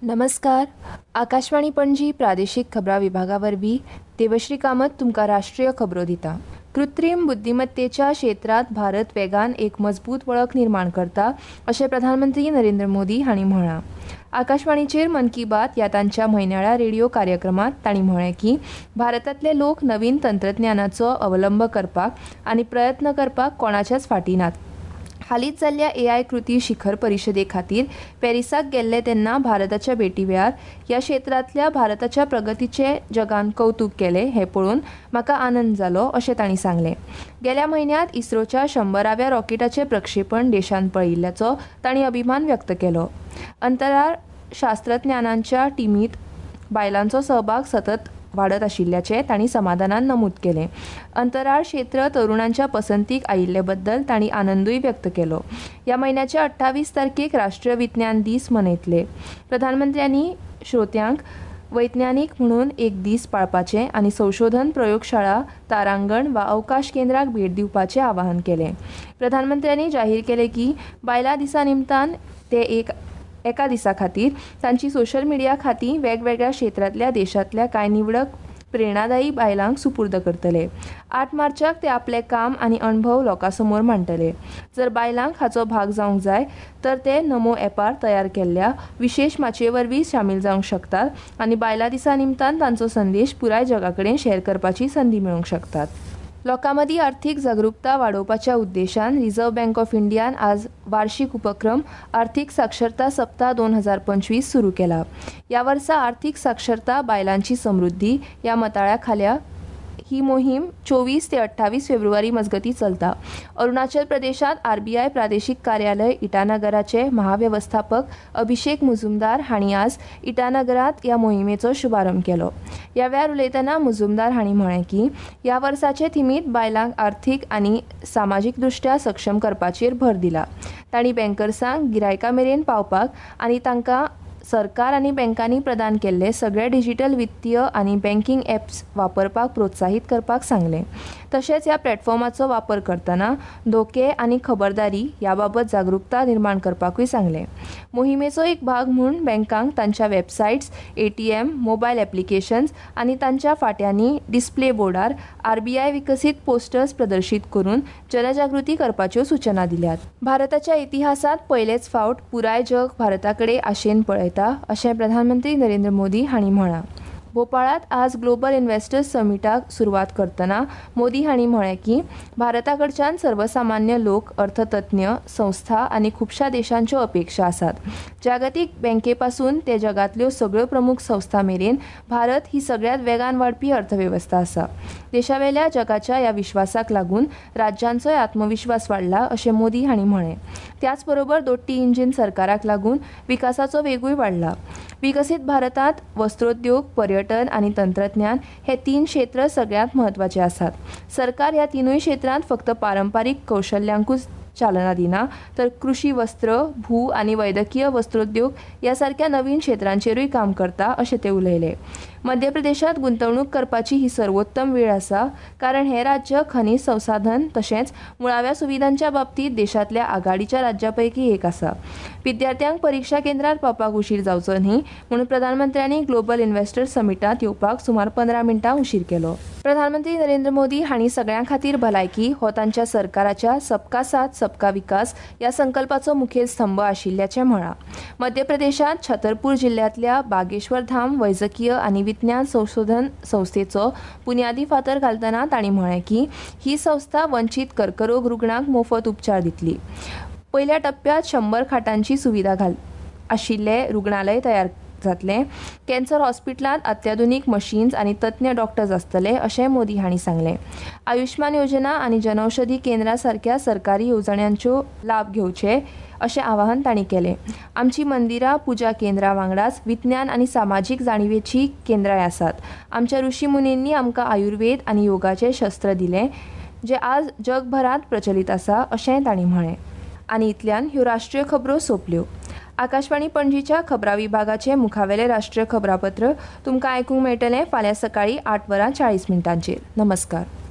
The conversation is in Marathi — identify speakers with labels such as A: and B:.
A: नमस्कार. आकाशवाणी पणजी प्रादेशीक खबरां विभागा वरवीं देवश्री कामत तुमकां राष्ट्रीय खबरो दिता. कृत्रीम बुद्धिमत्तेच्या क्षेत्रात भारत वेगान एक मजबूत वळख निर्माण करता अशें प्रधानमंत्री नरेंद्र मोदी हांणी म्हळां. आकाशवाणीचेर मन की बात ह्या तांच्या म्हयन्याळ्या रेडिओ कार्यक्रमांत तांणी म्हळें की भारतांतले लोक नवीन तंत्रज्ञानाचो अवलंब करपाक आनी प्रयत्न करपाक कोणाच्याच फाटीं नात. हालींच जाल्ल्या AI कृती शिखर परिशदे खातीर पॅरिसाक गेल्ले तेन्ना भारताच्या भेटी वेळार ह्या क्षेत्रांतल्या भारताच्या प्रगतीचे जगान कौतुक केलें हें पळोवन म्हाका आनंद जालो अशें तांणी सांगलें. गेल्या म्हयन्यांत इस्रोच्या 100व्या रॉकेटाचें प्रक्षेपण देशान पळयिल्ल्याचो तांणी अभिमान व्यक्त केलो. अंतराळ शास्त्रज्ञांच्या टिमींत बायलांचो सहभाग सतत वाडत आशिल्ल्याचें तांणी समाधानान नमूद केलें. अंतराळ क्षेत्र तरुणांच्या पसंतीक आयिल्ले बद्दल तांणी आनंदूय व्यक्त केलो. ह्या म्हयन्याच्या 28 तारखेक राष्ट्रीय विज्ञान दीस मनयतले. प्रधानमंत्र्यांनी श्रोत्यांक वैज्ञानीक म्हणून एक दीस पाळपाचें आनी संशोधन प्रयोगशाळा, तारांगण वा अवकाश केंद्राक भेट दिवपाचें आवाहन केलें. प्रधानमंत्र्यांनी जाहीर केलें की बायलां दिसा निमतान ते एका दिसा खातीर तांची सोशल मिडिया खातीं वेगवेगळ्या क्षेत्रांतल्या देशांतल्या कांय निवडक प्रेरणादायी बायलांक सुपूर्द करतले. 8 मार्चाक ते आपलें काम आनी अणभव लोकांसमोर मांडटले. जर बायलांक हाचो भाग जावंक जाय तर ते नमो ॲपार तयार केल्ल्या विशेष माचये वरवीं शामील जावंक शकतात आनी बायलां दिसा निमतान तांचो संदेश पुराय जगा कडेन शेअर करपाची संदी मेळोवंक शकतात. लोकां मदीं आर्थीक जागरूकता वाडोवपाच्या उद्देशान रिझर्व्ह बँक ऑफ इंडियान आज वार्षिक उपक्रम आर्थीक साक्षरता सप्ताह 2025 सुरू केला. ह्या वर्सा आर्थीक साक्षरता बायलांची समृद्धी ह्या मताळ्या खाला ही मोहीम 24 ते 28 फेब्रुवारी मजगती चलता. अरुणाचल प्रदेशांत RBI प्रादेशीक कार्यालय इटानगराचे महाव्यवस्थापक अभिषेक मुजुमदार हांणी आज इटानगरांत ह्या मोहिमेचो शुभारंभ केलो. ह्या वेळार उलयतना मुजुमदार हांणी म्हळें की ह्या वर्साचे थिमींत बायलांक आर्थीक आनी सामाजीक दृश्ट्या सक्षम करपाचेर भर दिला. तांणी बँकर्सांक गिरायकां मेरेन पावपाक आनी तांकां सरकार आनी बँकांनी प्रदान केल्ले सगळे डिजिटल वित्तीय आनी बँकिंग ॲप्स वापरपाक प्रोत्साहीत करपाक सांगलें. तशेंच ह्या प्लॅटफॉर्माचो वापर करतना धोके आनी खबरदारी ह्या बाबत जागरूकता निर्माण करपाकूय सांगलें. मोहिमेचो एक भाग म्हूण बँकांक तांच्या वेबसायट्स, ATM, मोबायल ॲप्लिकेशन्स आनी तांच्या फाट्यांनी डिस्प्ले बोर्डार RBI विकसीत पोस्टर्स प्रदर्शीत करून जनजागृती करपाच्यो सूचना दिल्यात. भारताच्या इतिहासांत पयलेच फावट पुराय जग भारता कडेन आशेन पळयता अशें प्रधानमंत्री नरेंद्र मोदी हांणी म्हळां. भोपाळांत आज ग्लोबल इन्व्हेस्टर्स समिटाक सुरवात करतना मोदी हांणी म्हळें की भारता कडच्यान सर्वसामान्य लोक, अर्थतज्ञ, संस्था आनी खुबशा देशांच्यो अपेक्षा आसात. जागतीक बँके पासून ते जगांतल्यो सगळ्यो प्रमुख संस्था मेरेन भारत ही सगळ्यांत वेगान वाडपी अर्थवेवस्था आसा. देशावेल्या जगाच्या ह्या विश्वासाक लागून राज्यांचोय आत्मविश्वास वाडला अशें मोदी हांणी म्हळें. त्याच बरोबर दोट्टी इंजीन सरकाराक लागून विकासाचो वेगूय वाडला. विकसीत भारतांत वस्त्रोद्योग, पर्यटन आनी तंत्रज्ञान हे 3 क्षेत्र सगळ्यांत म्हत्वाचे आसात. सरकार ह्या तिनूय क्षेत्रांत फक्त पारंपारीक कौशल्यांकूच चालना दिना तर कृषी, वस्त्र, भू आनी वैद्यकीय वस्त्रोद्योग ह्या सारक्या नवीन क्षेत्रांचेरूय काम करता अशें ते उलयले. मध्य प्रदेशांत गुंतवणूक करपाची ही सर्वोत्तम वेळ आसा कारण हें राज्य खनीज संसाधन तशेंच मुळाव्या सुविधांच्या बाबतींत देशांतल्या आघाडीच्या राज्यां पैकी एक आसा. विद्यार्थ्यांक परीक्षा केंद्रार पावपाक उशीर जावचो न्ही म्हणून प्रधानमंत्र्यांनी ग्लोबल इन्व्हेस्टर्स समिटांत येवपाक सुमार 15 मिनटां उशीर केलो. प्रधानमंत्री नरेंद्र मोदी हांणी सगळ्यां खातीर भलायकी हो तांच्या सरकाराच्या सबका साथ सबका विकास ह्या संकल्पाचो मुखेल स्तंभ आशिल्ल्याचें म्हळां. मध्य प्रदेशांत छतरपूर जिल्ल्यांतल्या बागेश्वर धाम वैजकीय आनी विज्ञान संशोधन संस्थेचो बुन्यादी फातर घालतना तांणी म्हळें की ही संस्था वंचीत कर्करोग रुग्णांक मोफत उपचार दितली. पयल्या टप्प्यात 100 खाटांची सुविधा आशिल्लें रुग्णालय तयार जातलें. कॅन्सर हॉस्पिटलांत अत्याधुनीक मशीन्स आनी तज्ञ डॉक्टर्स आसतले अशें मोदी हांणी सांगलें. आयुष्मान योजना आनी जनौषधी केंद्रा सारक्या सरकारी येवजण्यांचो लाभ घेवचे अशें आवाहन तांणी केलें. आमची मंदिरां, पुजा केंद्रां वांगडाच विज्ञान आनी सामाजीक जाणीवेची केंद्रांय आसात. आमच्या ऋषीमुनींनी आमकां आयुर्वेद आनी योगाचें शस्त्र दिलें जें आज जगभरांत प्रचलीत आसा अशेंय तांणी म्हळें. आनी इतल्यान ह्यो राष्ट्रीय खबरो सोंपल्यो. आकाशवाणी पणजीच्या खबरां विभागाचे मुखावेले राष्ट्रीय खबरापत्र तुमकां आयकूंक मेळटलें फाल्यां सकाळीं 8:40 नमस्कार.